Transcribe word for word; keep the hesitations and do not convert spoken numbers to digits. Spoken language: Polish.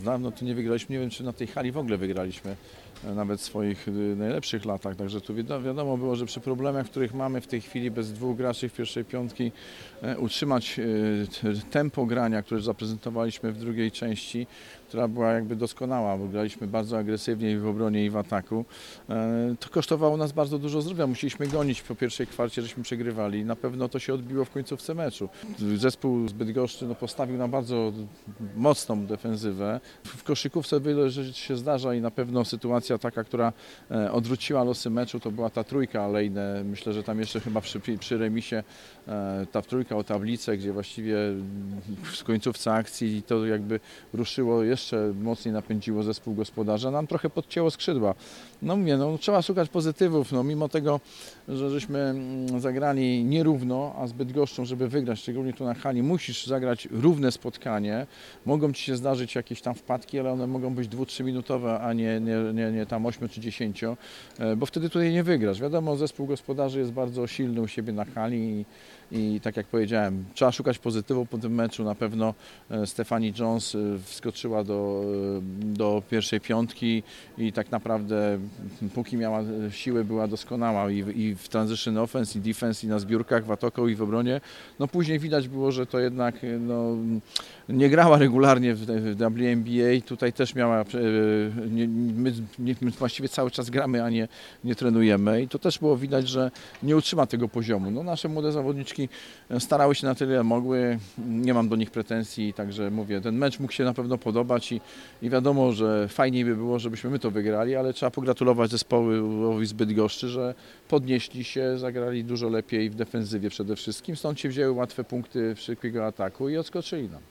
Dawno tu nie wygraliśmy, nie wiem czy na tej hali w ogóle wygraliśmy, e, nawet w swoich y, najlepszych latach, także tu wiado- wiadomo było, że przy problemach, których mamy w tej chwili bez dwóch graczy w pierwszej piątki, e, utrzymać e, t- tempo grania, które zaprezentowaliśmy w drugiej części, która była jakby doskonała, bo graliśmy bardzo agresywnie i w obronie i w ataku. E, To kosztowało nas bardzo dużo zdrowia, musieliśmy gonić po pierwszej kwarcie, żeśmy przegrywali. Na pewno to się odbiło w końcówce meczu. Zespół z Bydgoszczy no, postawił na bardzo mocną defensywę. W koszykówce wiele rzeczy się zdarza i na pewno sytuacja taka, która e, odwróciła losy meczu, to była ta trójka Alejne. Myślę, że tam jeszcze chyba przy, przy remisie e, ta trójka o tablicę, gdzie właściwie w końcówce akcji to jakby ruszyło, jeszcze mocniej napędziło zespół gospodarza. Nam trochę podcięło skrzydła. No mówię, no, trzeba szukać pozytywów. No, mimo tego, że żeśmy mm, zagrali nierówno, a z Bydgoszczą, żeby wygrać, szczególnie tu na hali, musisz zagrać równe spotkanie. Mogą ci się zdarzyć jakieś tam wpadki, ale one mogą być dwu trzyminutowe, a nie, nie, nie, nie tam osiem czy dziesięć, bo wtedy tutaj nie wygrasz. Wiadomo, zespół gospodarzy jest bardzo silny u siebie na hali i, i tak jak powiedziałem, trzeba szukać pozytywu po tym meczu. Na pewno e, Stephanie Jones e, wskoczyła do, e, do pierwszej piątki i tak naprawdę póki miała siłę, była doskonała i, w- i w transition offense, i defense, i na zbiórkach, w ataku, i w obronie. No później widać było, że to jednak e, no, nie grała regularnie w, w W N B A. Tutaj też miała, e, nie, my, nie, my właściwie cały czas gramy, a nie, nie trenujemy i to też było widać, że nie utrzyma tego poziomu. No, nasze młode zawodniczki starały się na tyle, ile mogły. Nie mam do nich pretensji, także mówię, ten mecz mógł się na pewno podobać i, i wiadomo, że fajniej by było, żebyśmy my to wygrali, ale trzeba pogratulować zespołowi z Bydgoszczy, że podnieśli się, zagrali dużo lepiej w defensywie przede wszystkim, stąd się wzięły łatwe punkty w szybkiego ataku i odskoczyli nam.